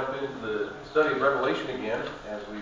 jump into the study of Revelation again, as we've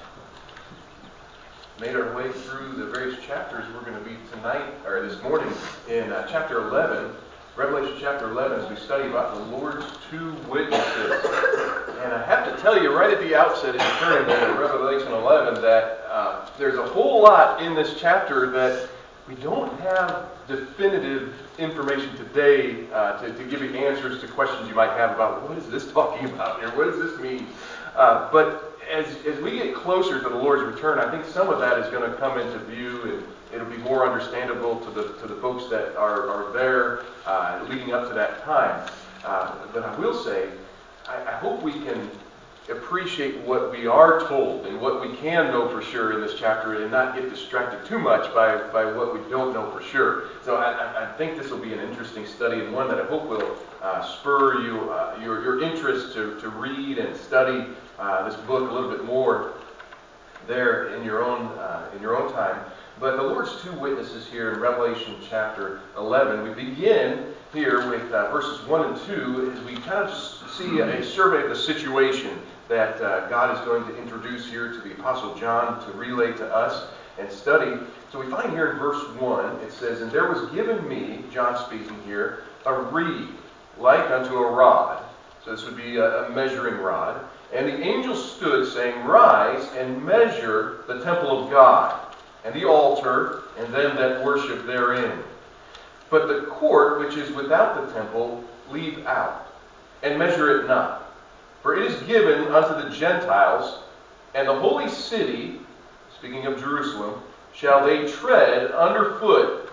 made our way through the various chapters. We're going to be this morning in chapter 11, Revelation chapter 11, as we study about the Lord's two witnesses. And I have to tell you right at the outset, as you turn into Revelation 11, that there's a whole lot in this chapter that we don't have definitive information today to give you answers to questions you might have about what is this talking about here? What does this mean? But as we get closer to the Lord's return, I think some of that is going to come into view, and it'll be more understandable to the folks that are there leading up to that time. But I will say, I hope we can appreciate what we are told and what we can know for sure in this chapter, and not get distracted too much by what we don't know for sure. So I think this will be an interesting study, and one that I hope will spur your interest to read and study this book a little bit more there in your own time. But the Lord's two witnesses here in Revelation chapter 11, we begin here with verses 1 and 2 as we kind of see a survey of the situation that God is going to introduce here to the Apostle John to relay to us and study. So we find here in verse 1, it says, "And there was given me," John speaking here, "a reed like unto a rod." So this would be a measuring rod. "And the angel stood, saying, Rise and measure the temple of God, and the altar, and them that worship therein. But the court which is without the temple leave out, and measure it not. For it is given unto the Gentiles, and the holy city," speaking of Jerusalem, "shall they tread underfoot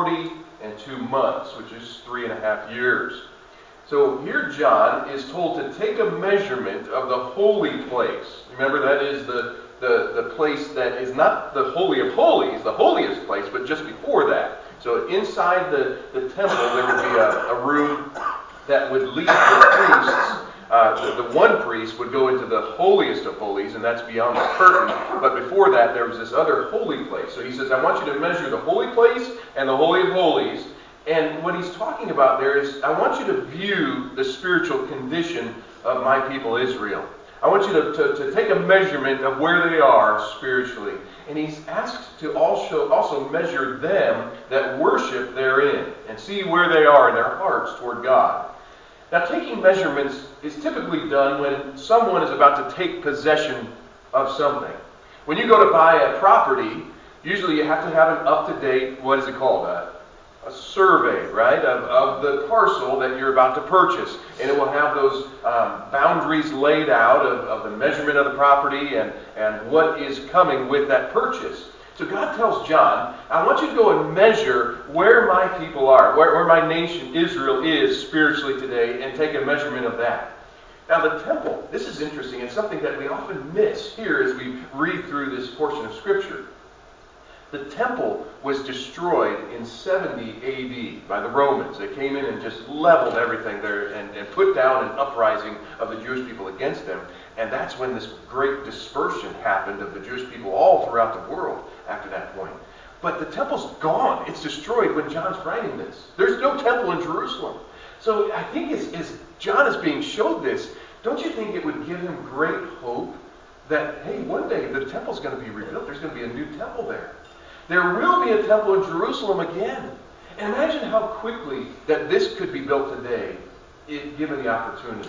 42 months," which is 3.5 years. So here John is told to take a measurement of the holy place. Remember, that is the place that is not the Holy of Holies, the holiest place, but just before that. So inside the temple, there would be a room that would lead the priests. The one priest would go into the holiest of holies, and that's beyond the curtain. But before that, there was this other holy place. So he says, I want you to measure the holy place and the Holy of Holies. And what he's talking about there is, I want you to view the spiritual condition of my people Israel. I want you to take a measurement of where they are spiritually. And he's asked to also measure them that worship therein, and see where they are in their hearts toward God. Now, taking measurements is typically done when someone is about to take possession of something. When you go to buy a property, usually you have to have an up-to-date, what is it called? A survey, right, of the parcel that you're about to purchase. And it will have those boundaries laid out of the measurement of the property and what is coming with that purchase. So God tells John, I want you to go and measure where my people are, where my nation Israel is spiritually today, and take a measurement of that. Now the temple, this is interesting. It's something that we often miss here as we read through this portion of Scripture. The temple was destroyed in 70 AD by the Romans. They came in and just leveled everything there and put down an uprising of the Jewish people against them. And that's when this great dispersion happened of the Jewish people all throughout the world after that point. But the temple's gone. It's destroyed when John's writing this. There's no temple in Jerusalem. So I think as John is being showed this, don't you think it would give him great hope that, hey, one day the temple's going to be rebuilt. There's going to be a new temple there. There will be a temple in Jerusalem again. And imagine how quickly that this could be built today, if given the opportunity.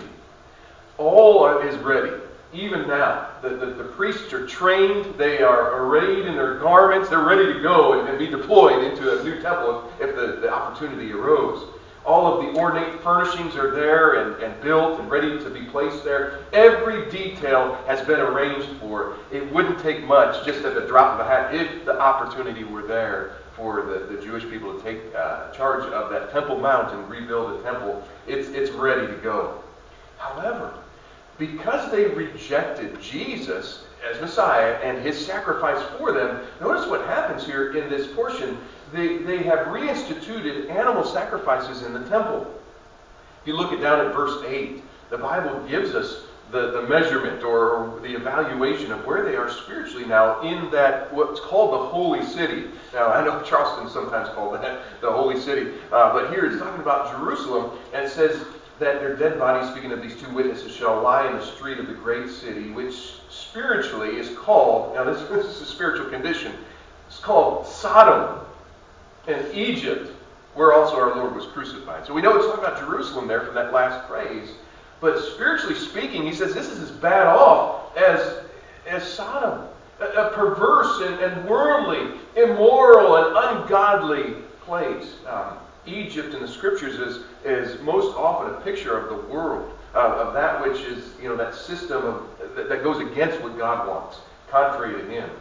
All is ready. Even now, the priests are trained. They are arrayed in their garments. They're ready to go and be deployed into a new temple if the opportunity arose. All of the ornate furnishings are there and built and ready to be placed there. Every detail has been arranged for. It wouldn't take much, just at the drop of a hat, if the opportunity were there for the Jewish people to take charge of that Temple Mount and rebuild the temple. It's ready to go. However, because they rejected Jesus as Messiah and his sacrifice for them, notice what happens here in this portion. They have reinstituted animal sacrifices in the temple. If you look down at verse 8, the Bible gives us the measurement or the evaluation of where they are spiritually now in that what's called the Holy City. Now, I know Charleston sometimes called that the Holy City, but here it's talking about Jerusalem, and it says, that their dead bodies, speaking of these two witnesses, shall lie in the street of the great city, which spiritually is called, now this is a spiritual condition, it's called Sodom and Egypt, where also our Lord was crucified. So we know it's talking about Jerusalem there from that last phrase. But spiritually speaking, he says this is as bad off as Sodom. A perverse and worldly, immoral and ungodly place. Egypt in the scriptures is most often a picture of the world, of that which is, that system that goes against what God wants, contrary to Him.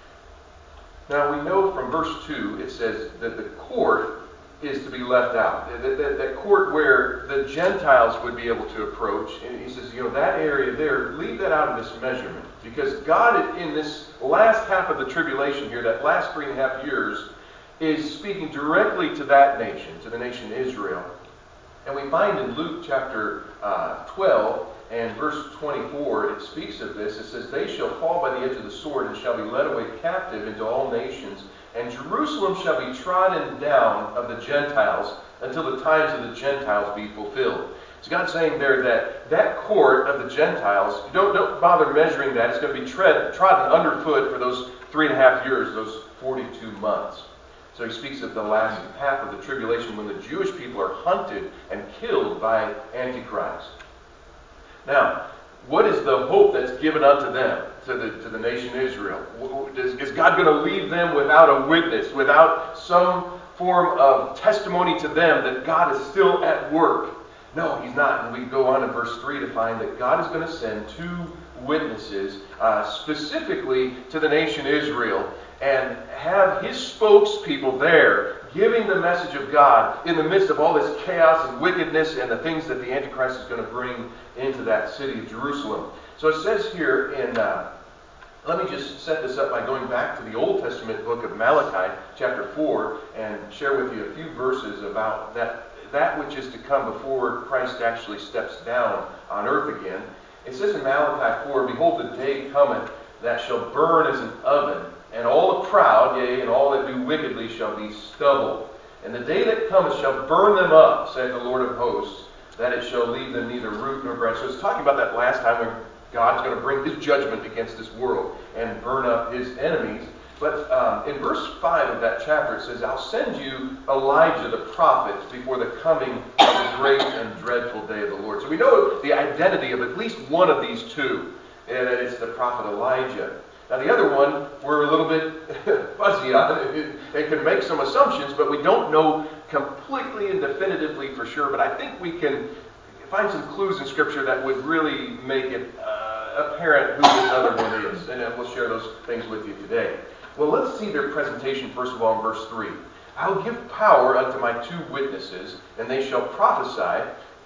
Now we know from verse 2, it says that the court is to be left out. That court where the Gentiles would be able to approach. And he says, that area there, leave that out of this measurement. Because God, in this last half of the tribulation here, that last 3.5 years, is speaking directly to that nation, to the nation Israel. And we find in Luke chapter 12 and verse 24, it speaks of this. It says, they shall fall by the edge of the sword and shall be led away captive into all nations. And Jerusalem shall be trodden down of the Gentiles until the times of the Gentiles be fulfilled. So God's saying there that court of the Gentiles, don't bother measuring that. It's going to be trodden underfoot for those 3.5 years, those 42 months. So he speaks of the last half of the tribulation when the Jewish people are hunted and killed by Antichrist. Now, what is the hope that's given unto them, to the nation Israel? Is God going to leave them without a witness, without some form of testimony to them that God is still at work? No, He's not. And we go on in verse 3 to find that God is going to send 2 witnesses specifically to the nation Israel and have His spokespeople there giving the message of God in the midst of all this chaos and wickedness and the things that the Antichrist is going to bring into that city of Jerusalem. So it says here in, let me just set this up by going back to the Old Testament book of Malachi, chapter 4, and share with you a few verses about that which is to come before Christ actually steps down on earth again. It says in Malachi 4, behold, the day cometh that shall burn as an oven, and all the proud, yea, and all that do wickedly shall be stubble. And the day that cometh shall burn them up, saith the Lord of hosts, that it shall leave them neither root nor branch. So it's talking about that last time when God's going to bring His judgment against this world and burn up His enemies. But in verse 5 of that chapter it says, I'll send you Elijah the prophet before the coming of the great and dreadful day of the Lord. So we know the identity of at least one of these 2, and that it's the prophet Elijah. Now the other one we're a little bit fuzzy on and can make some assumptions, but we don't know completely and definitively for sure. But I think we can find some clues in Scripture that would really make it apparent who this other one is. And we'll share those things with you today. Well, let's see their presentation first of all in verse 3. I'll give power unto my 2 witnesses, and they shall prophesy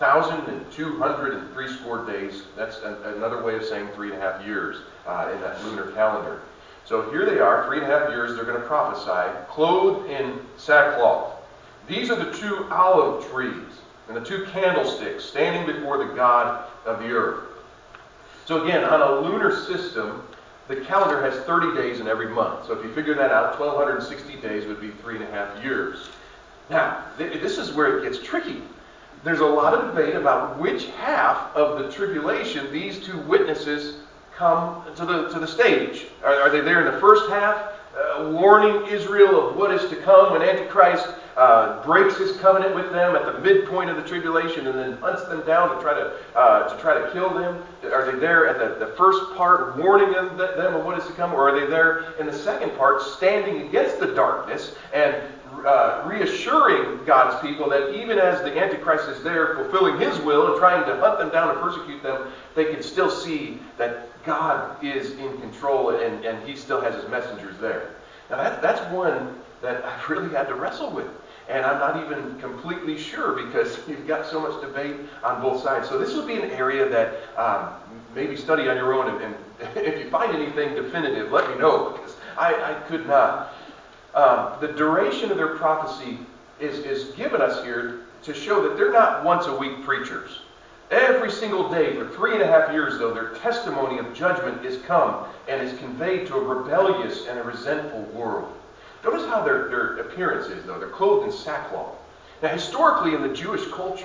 1,260 days. That's another way of saying 3.5 years in that lunar calendar. So here they are, 3.5 years, they're going to prophesy, clothed in sackcloth. These are the 2 olive trees and the 2 candlesticks standing before the God of the earth. So again, on a lunar system, the calendar has 30 days in every month. So if you figure that out, 1,260 days would be 3.5 years. Now, this is where it gets tricky. There's a lot of debate about which half of the tribulation these 2 witnesses come to the stage. Are they there in the first half, warning Israel of what is to come when Antichrist breaks his covenant with them at the midpoint of the tribulation and then hunts them down to try to kill them? Are they there at the first part, warning them of what is to come, or are they there in the second part, standing against the darkness and reassuring God's people that even as the Antichrist is there fulfilling his will and trying to hunt them down and persecute them, they can still see that God is in control and He still has His messengers there. Now that's one that I've really had to wrestle with. And I'm not even completely sure because you've got so much debate on both sides. So this would be an area that maybe study on your own. And if you find anything definitive, let me know because I could not. The duration of their prophecy is given us here to show that they're not once a week preachers. Every single day for 3.5 years, though, their testimony of judgment is come and is conveyed to a rebellious and a resentful world. Notice how their appearance is, though. They're clothed in sackcloth. Now, historically in the Jewish culture,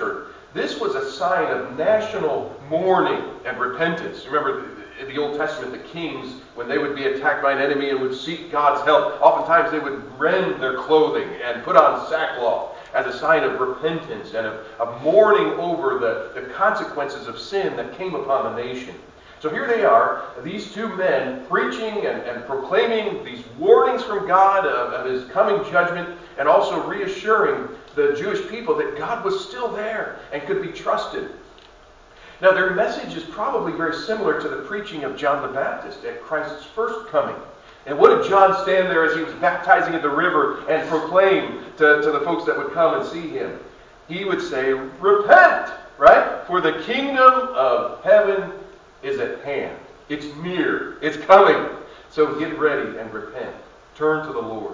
This was a sign of national mourning and repentance. Remember, in the Old Testament, the kings, when they would be attacked by an enemy and would seek God's help, oftentimes they would rend their clothing and put on sackcloth as a sign of repentance and of mourning over the consequences of sin that came upon the nation. So here they are, these two men preaching and proclaiming these warnings from God of His coming judgment, and also reassuring the Jewish people that God was still there and could be trusted. Now their message is probably very similar to the preaching of John the Baptist at Christ's first coming. And what did John stand there as he was baptizing at the river and proclaim to the folks that would come and see him? He would say, "Repent, right? For the kingdom of heaven is at hand. It's near. It's coming. So get ready and repent. Turn to the Lord."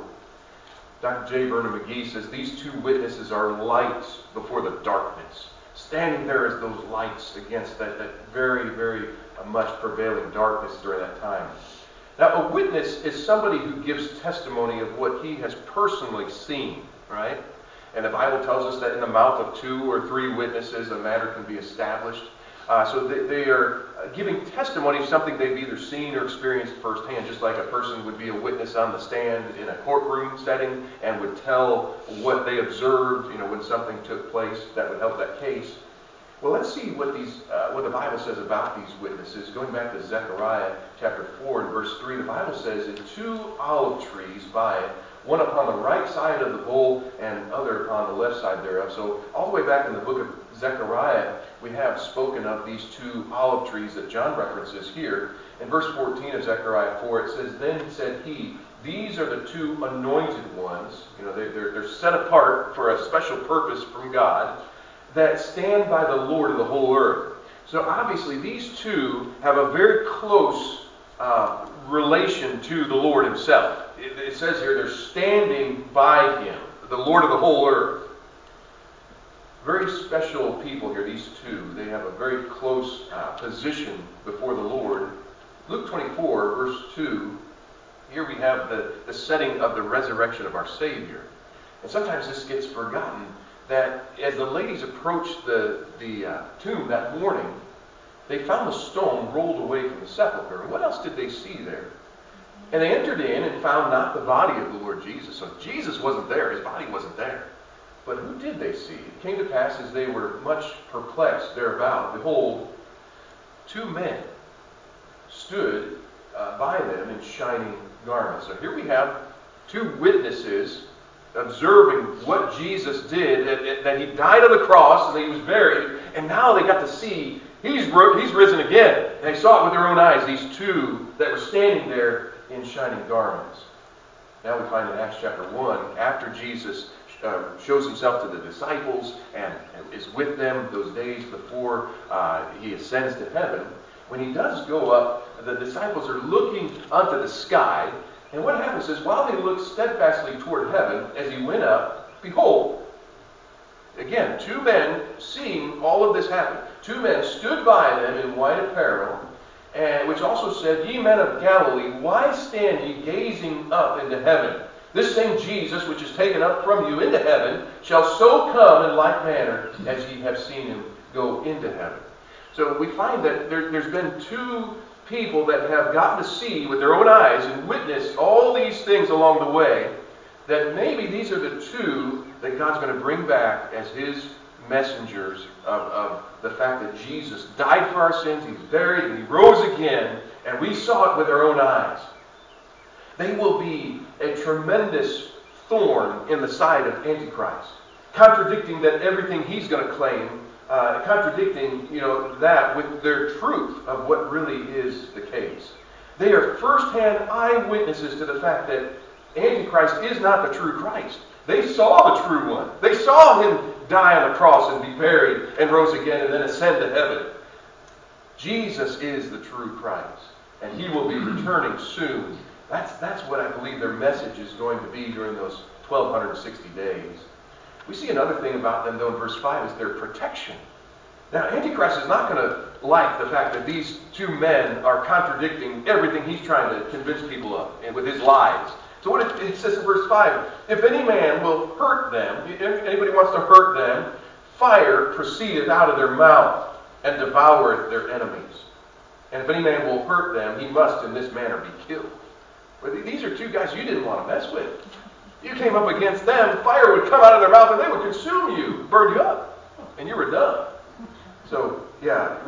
Dr. J. Vernon McGee says these two witnesses are lights before the darkness, standing there as those lights against that very, very much prevailing darkness during that time. Now, a witness is somebody who gives testimony of what he has personally seen, right? And the Bible tells us that in the mouth of 2 or 3 witnesses, a matter can be established. So they are giving testimony of something they've either seen or experienced firsthand, just like a person would be a witness on the stand in a courtroom setting and would tell what they observed, when something took place that would help that case. Well, let's see what the Bible says about these witnesses. Going back to Zechariah chapter 4 and verse 3, the Bible says, "And 2 olive trees by it, one upon the right side of the bowl and other upon the left side thereof." So all the way back in the book of Zechariah, we have spoken of these 2 olive trees that John references here. In verse 14 of Zechariah 4, it says, "Then said he, these are the 2 anointed ones," they're set apart for a special purpose from God, "that stand by the Lord of the whole earth." So obviously these 2 have a very close relation to the Lord Himself. It says here they're standing by Him, the Lord of the whole earth. Very special people here, these 2. They have a very close position before the Lord. Luke 24, verse 2, here we have the setting of the resurrection of our Savior. And sometimes this gets forgotten, that as the ladies approached the tomb that morning, they found the stone rolled away from the sepulchre. And what else did they see there? And they entered in and found not the body of the Lord Jesus. So Jesus wasn't there. His body wasn't there. But who did they see? It came to pass as they were much perplexed thereabout, behold, 2 men stood by them in shining garments. So here we have 2 witnesses observing what Jesus did, that He died on the cross and that He was buried, and now they got to see He's risen again. And they saw it with their own eyes, these 2 that were standing there in shining garments. Now we find in Acts chapter 1, after Jesus shows Himself to the disciples and is with them those days before He ascends to heaven, when He does go up, the disciples are looking unto the sky. And what happens is, while they looked steadfastly toward heaven as He went up, behold, again, 2 men seeing all of this happen. 2 men stood by them in white apparel, and which also said, "Ye men of Galilee, why stand ye gazing up into heaven? This same Jesus, which is taken up from you into heaven, shall so come in like manner as ye have seen Him go into heaven." So we find that there's been 2 people that have gotten to see with their own eyes and witnessed all these things along the way, that maybe these are the 2 that God's going to bring back as His messengers of the fact that Jesus died for our sins, He was buried, and He rose again, and we saw it with our own eyes. They will be a tremendous thorn in the side of Antichrist, contradicting that everything he's going to claim, contradicting that with their truth of what really is the case. They are first-hand eyewitnesses to the fact that Antichrist is not the true Christ. They saw the true one. They saw Him die on the cross and be buried and rose again and then ascend to heaven. Jesus is the true Christ, and He will be returning soon. That's what I believe their message is going to be during those 1260 days. We see another thing about them, though, in verse 5 is their protection. Now, Antichrist is not going to like the fact that these 2 men are contradicting everything he's trying to convince people of and with his lies. So what it says in verse 5, "If any man will hurt them," anybody wants to hurt them, fire proceedeth out of their mouth, and devoureth their enemies. And if any man will hurt them, he must in this manner be killed. But these are two guys you didn't want to mess with. You came up against them, fire would come out of their mouth, and they would consume you, burn you up, and you were done. So, yeah,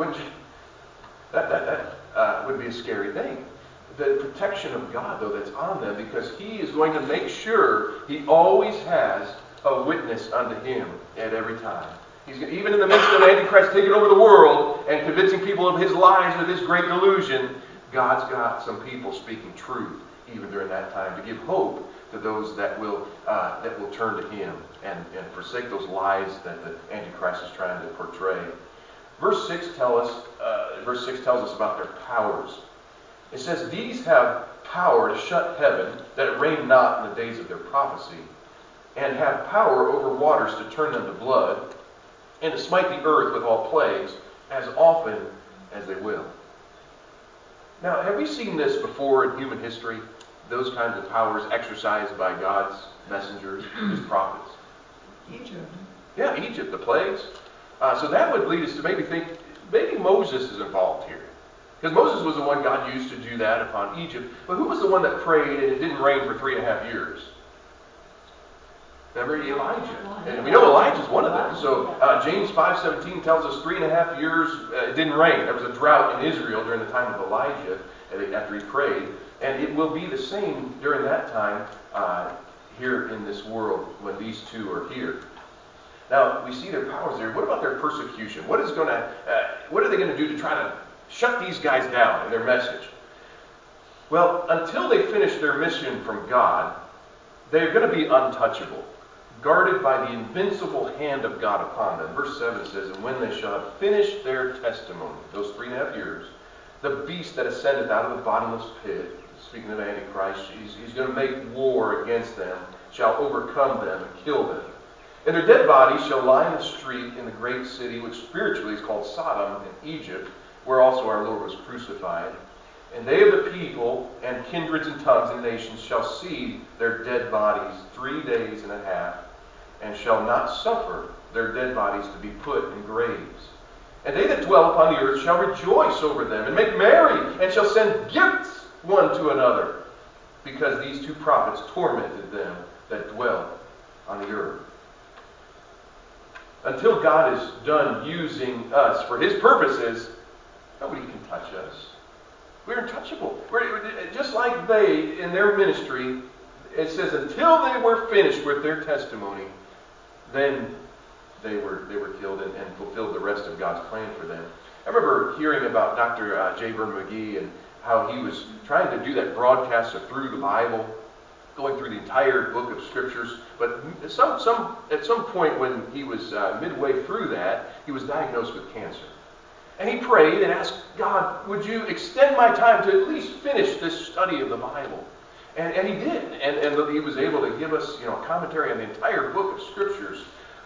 that would be a scary thing. The protection of God, though, that's on them, because He is going to make sure He always has a witness unto Him at every time. Even in the midst of Antichrist taking over the world and convincing people of his lies with his great delusion, God's got some people speaking truth even during that time to give hope to those that will turn to Him and forsake those lies that the Antichrist is trying to portray. Verse 6 tells us about their powers. It says, "These have power to shut heaven, that it rain not in the days of their prophecy, and have power over waters to turn them to blood, and to smite the earth with all plagues, as often as they will." Now, have we seen this before in human history? Those kinds of powers exercised by God's messengers, His prophets? Egypt. Yeah, Egypt, the plagues. So that would lead us to maybe think, maybe Moses is involved here. Because Moses was the one God used to do that upon Egypt. But who was the one that prayed and it didn't rain for 3.5 years? Remember Elijah. And we know Elijah's one of them. So James 5:17 tells us 3.5 years it didn't rain. There was a drought in Israel during the time of Elijah after he prayed. And it will be the same during that time here in this world when these two are here. Now, we see their powers there. What about their persecution? What are they going to do to try to shut these guys down in their message? Well, until they finish their mission from God, they're going to be untouchable, guarded by the invincible hand of God upon them. Verse 7 says, "And when they shall have finished their testimony," those 3.5 years, "the beast that ascendeth out of the bottomless pit," speaking of Antichrist, he's going to make war against them, "shall overcome them and kill them. And their dead bodies shall lie in the street in the great city, which spiritually is called Sodom in Egypt, where also our Lord was crucified. And they of the people and kindreds and tongues and nations shall see their dead bodies 3 days and a half, and shall not suffer their dead bodies to be put in graves. And they that dwell upon the earth shall rejoice over them, and make merry, and shall send gifts one to another, because these two prophets tormented them that dwell on the earth." Until God is done using us for His purposes, nobody can touch us. We're untouchable. We're just like they, in their ministry, it says until they were finished with their testimony, then they were killed and fulfilled the rest of God's plan for them. I remember hearing about Dr. J. Vernon McGee and how he was trying to do that broadcast through the Bible, going through the entire book of Scriptures. But at some point when he was midway through that, he was diagnosed with cancer. And he prayed and asked God, "Would you extend my time to at least finish this study of the Bible?" And he did. And he was able to give us a commentary on the entire book of Scriptures.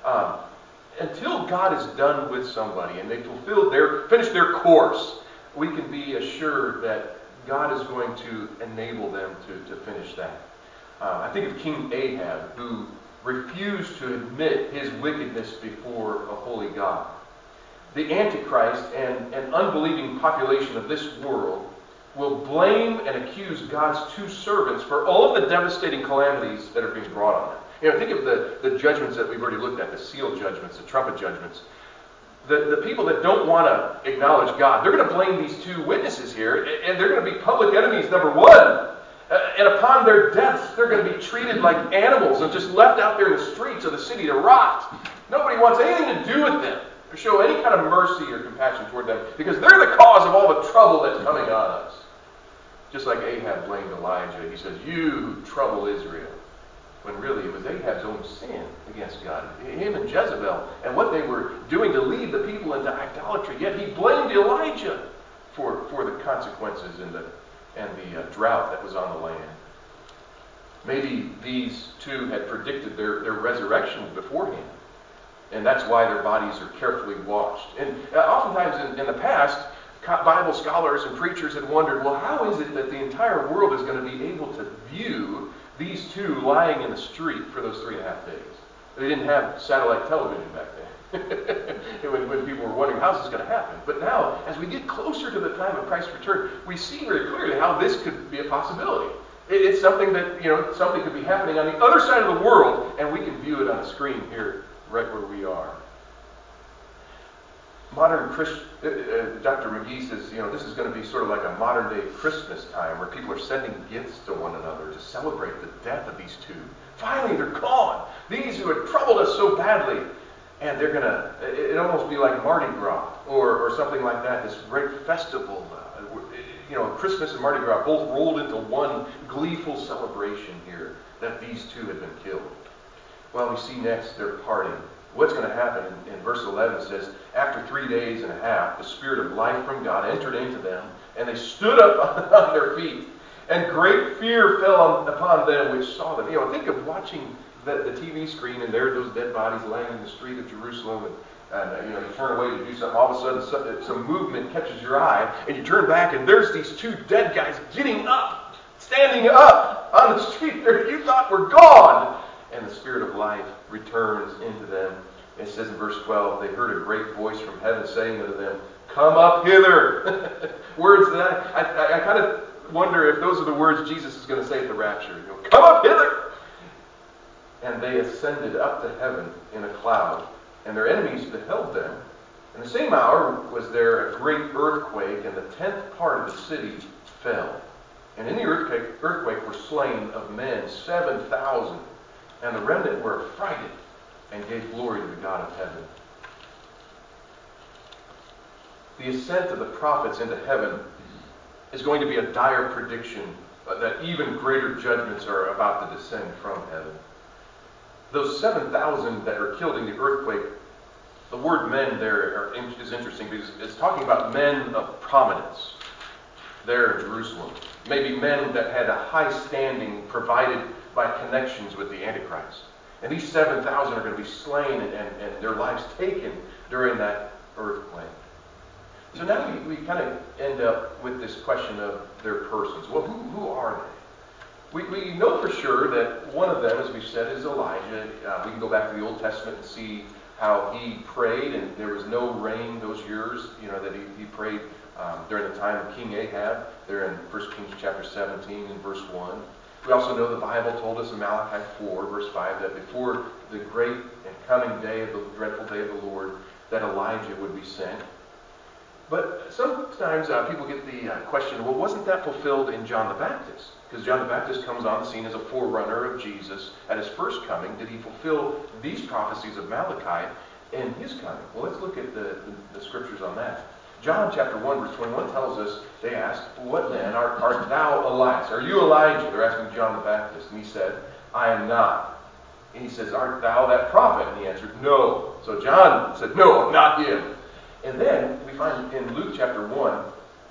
Until God is done with somebody and they finished their course, we can be assured that God is going to enable them to finish that. I think of King Ahab, who refused to admit his wickedness before a holy God. The Antichrist and an unbelieving population of this world will blame and accuse God's two servants for all of the devastating calamities that are being brought on them. Think of the judgments that we've already looked at, the seal judgments, the trumpet judgments. The people that don't want to acknowledge God, they're going to blame these two witnesses here, and they're going to be public enemies, number one. And upon their deaths, they're going to be treated like animals and just left out there in the streets of the city to rot. Nobody wants anything to do with them or show any kind of mercy or compassion toward them, because they're the cause of all the trouble that's coming on us. Just like Ahab blamed Elijah. He says, "You who trouble Israel." When really it was Ahab's own sin against God. Him and Jezebel and what they were doing to lead the people into idolatry. Yet he blamed Elijah for the consequences and the drought that was on the land. Maybe these two had predicted their resurrection beforehand. And that's why their bodies are carefully washed. And oftentimes in the past, Bible scholars and preachers had wondered, well, how is it that the entire world is going to be able to view these two lying in the street for those 3.5 days? They didn't have satellite television back then. when people were wondering, how's this going to happen? But now, as we get closer to the time of Christ's return, we see very clearly how this could be a possibility. It's something that, something could be happening on the other side of the world, and we can view it on the screen here, right where we are. Modern Dr. McGee says, this is going to be sort of like a modern day Christmas time where people are sending gifts to one another to celebrate the death of these two. Finally, they're gone. These who had troubled us so badly. And they're going to, it almost be like Mardi Gras or something like that, this great festival. Christmas and Mardi Gras both rolled into one gleeful celebration here that these two had been killed. Well, we see next they're parting. What's going to happen in verse 11 says, after 3 days and a half, the Spirit of life from God entered into them, and they stood up on their feet. And great fear fell upon them which saw them. Think of watching the TV screen, and there are those dead bodies laying in the street of Jerusalem, and you turn away to do something. All of a sudden, some movement catches your eye, and you turn back, and there's these two dead guys getting up, standing up on the street there you thought were gone. And the Spirit of life returns into them. It says in verse 12, they heard a great voice from heaven saying unto them, come up hither. Words that I kind of wonder if those are the words Jesus is going to say at the rapture. Come up hither. And they ascended up to heaven in a cloud, and their enemies beheld them. In the same hour was there a great earthquake, and the 10th part of the city fell. And in the earthquake were slain of men 7,000. And the remnant were affrighted and gave glory to the God of heaven. The ascent of the prophets into heaven is going to be a dire prediction that even greater judgments are about to descend from heaven. Those 7,000 that are killed in the earthquake, the word men there is interesting because it's talking about men of prominence there in Jerusalem. Maybe men that had a high standing provided by connections with the Antichrist. And these 7,000 are going to be slain and their lives taken during that earthquake. So now we kind of end up with this question of their persons. Well, who are they? We know for sure that one of them, as we've said, is Elijah. We can go back to the Old Testament and see how he prayed, and there was no rain those years, that he prayed during the time of King Ahab, there in 1 Kings chapter 17 and verse 1. We also know the Bible told us in Malachi 4, verse 5, that before the great and coming day of the dreadful day of the Lord, that Elijah would be sent. But sometimes people get the question, well, wasn't that fulfilled in John the Baptist? Because John the Baptist comes on the scene as a forerunner of Jesus at his first coming. Did he fulfill these prophecies of Malachi in his coming? Well, let's look at the scriptures on that. John chapter 1, verse 21 tells us, they asked, what then? Art thou Elias? Are you Elijah? They're asking John the Baptist. And he said, I am not. And he says, art thou that prophet? And he answered, no. So John said, no, I'm not him. And then we find in Luke chapter 1,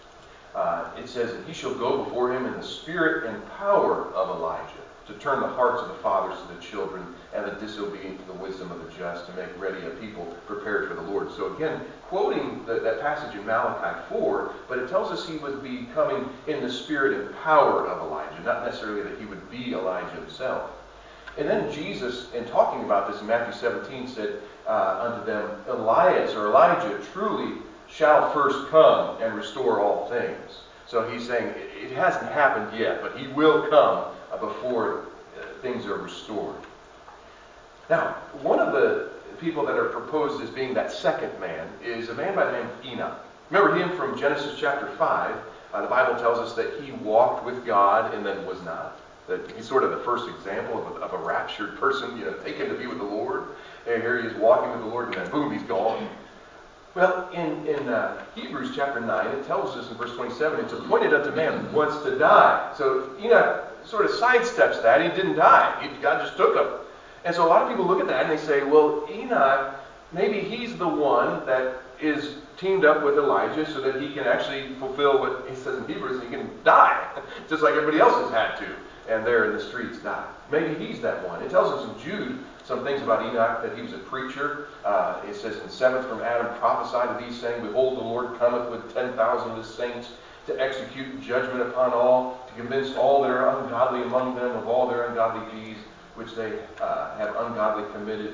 it says, he shall go before him in the spirit and power of Elijah, to turn the hearts of the fathers to the children, and the disobedient to the wisdom of the just, to make ready a people prepared for the Lord. So again, quoting that passage in Malachi 4, but it tells us he would be coming in the spirit and power of Elijah, not necessarily that he would be Elijah himself. And then Jesus, in talking about this in Matthew 17, said unto them, Elias or Elijah truly shall first come and restore all things. So he's saying it hasn't happened yet, but he will come before things are restored. Now, one of the people that are proposed as being that second man is a man by the name of Enoch. Remember him from Genesis chapter 5. The Bible tells us that he walked with God and then was not. That he's sort of the first example of a raptured person, taken to be with the Lord. And here he is walking with the Lord, and then boom, he's gone. Well, in Hebrews chapter 9, it tells us in verse 27, it's appointed unto man once to die. So Enoch sort of sidesteps that. He didn't die. God just took him. And so a lot of people look at that and they say, well, Enoch, maybe he's the one that is teamed up with Elijah so that he can actually fulfill what he says in Hebrews, he can die, just like everybody else has had to, and there in the streets die. Maybe he's that one. It tells us in Jude some things about Enoch, that he was a preacher. It says, in 7th from Adam prophesied of these, saying, behold, the Lord cometh with 10,000 of his saints to execute judgment upon all, to convince all that are ungodly among them of all their ungodly deeds, which they have ungodly committed.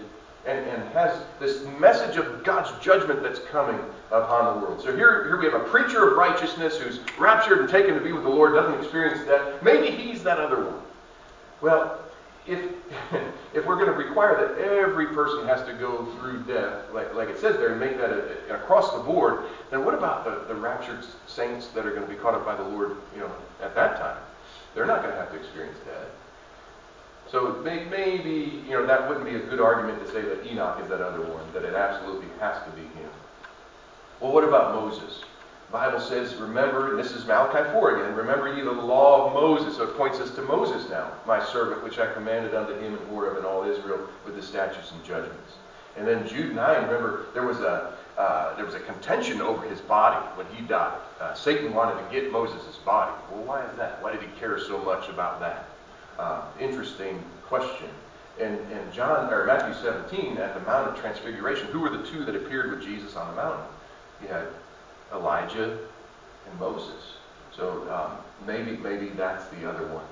and has this message of God's judgment that's coming upon the world. So here we have a preacher of righteousness who's raptured and taken to be with the Lord, doesn't experience death. Maybe he's that other one. Well, if we're going to require that every person has to go through death, like it says there, and make that across the board, then what about the raptured saints that are going to be caught up by the Lord, at that time? They're not going to have to experience death. So maybe, that wouldn't be a good argument to say that Enoch is that other one, that it absolutely has to be him. Well, what about Moses? The Bible says, remember, and this is Malachi 4 again, remember ye the law of Moses. So it points us to Moses now, my servant, which I commanded unto him in Horeb and all Israel with the statutes and judgments. And then Jude 9, remember, there was a contention over his body when he died. Satan wanted to get Moses' body. Well, why is that? Why did he care so much about that? Interesting question. And Matthew 17, at the Mount of Transfiguration, who were the two that appeared with Jesus on the mountain? You had Elijah and Moses. So maybe that's the other one.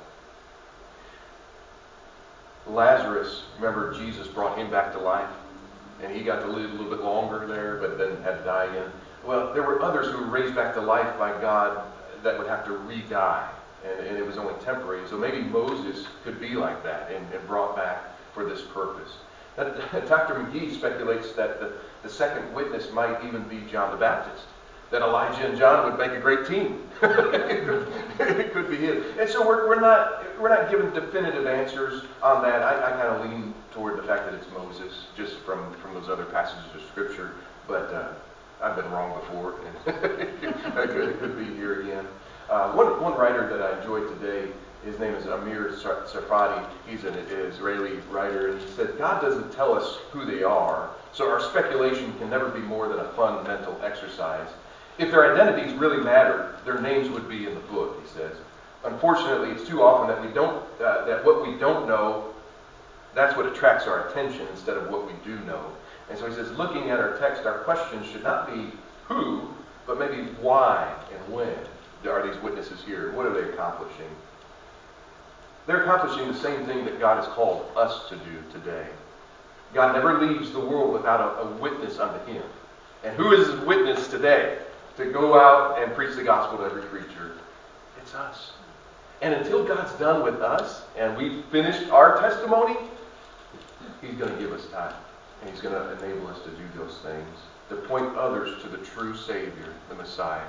Lazarus, remember Jesus brought him back to life, and he got to live a little bit longer there, but then had to die again. Well, there were others who were raised back to life by God that would have to re-die, and it was only temporary. So maybe Moses could be like that and brought back for this purpose. Dr. McGee speculates that the second witness might even be John the Baptist. That Elijah and John would make a great team. It could be him. And so we're not given definitive answers on that. I kind of lean toward the fact that it's Moses, just from those other passages of Scripture. But I've been wrong before, and it could be here again. One writer that I enjoyed today, his name is Amir Tsarfati. He's an Israeli writer, and he said, God doesn't tell us who they are, so our speculation can never be more than a fun mental exercise. If their identities really mattered, their names would be in the book, he says. Unfortunately, it's too often that what we don't know, that's what attracts our attention instead of what we do know. And so he says, looking at our text, our question should not be who, but maybe why and when are these witnesses here? What are they accomplishing? They're accomplishing the same thing that God has called us to do today. God never leaves the world without a witness unto him. And who is his witness today? To go out and preach the gospel to every creature. It's us. And until God's done with us and we've finished our testimony, he's going to give us time. And he's going to enable us to do those things, to point others to the true Savior, the Messiah.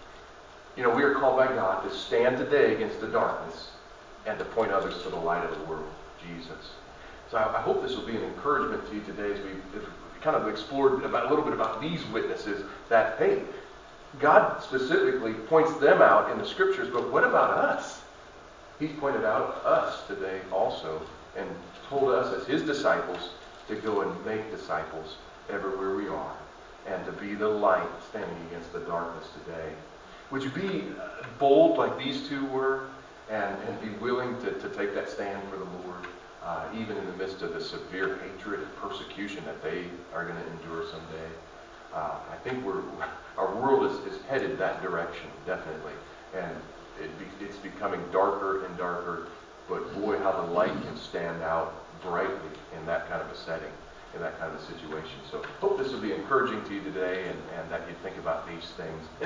We are called by God to stand today against the darkness and to point others to the light of the world, Jesus. So I hope this will be an encouragement to you today as we kind of explored a little bit about these witnesses, that, hey, God specifically points them out in the Scriptures, but what about us? He's pointed out us today also and told us as his disciples to go and make disciples everywhere we are and to be the light standing against the darkness today. Would you be bold like these two were and be willing to take that stand for the Lord, even in the midst of the severe hatred and persecution that they are going to endure someday? I think our world is headed that direction, definitely. And it's becoming darker and darker, but boy, how the light can stand out brightly in that kind of a setting, in that kind of a situation. So hope this will be encouraging to you today and that you think about these things.